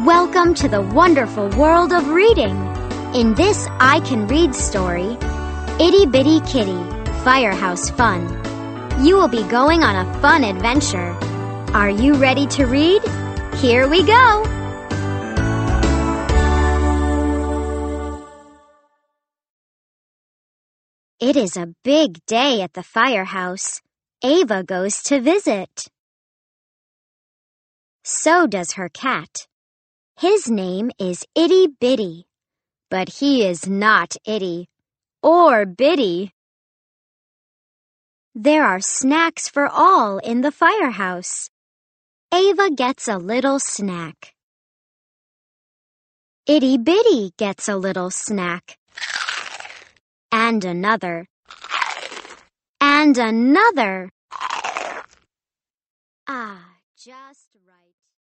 Welcome to the wonderful world of reading. In this I Can Read story, Itty Bitty Kitty, Firehouse Fun. You will be going on a fun adventure. Are you ready to read? Here we go! It is a big day at the firehouse. Ava goes to visit. So does her cat. His name is Itty Bitty, but he is not itty or bitty. There are snacks for all in the firehouse. Ava gets a little snack. Itty Bitty gets a little snack. And another. And another. Ah, just right.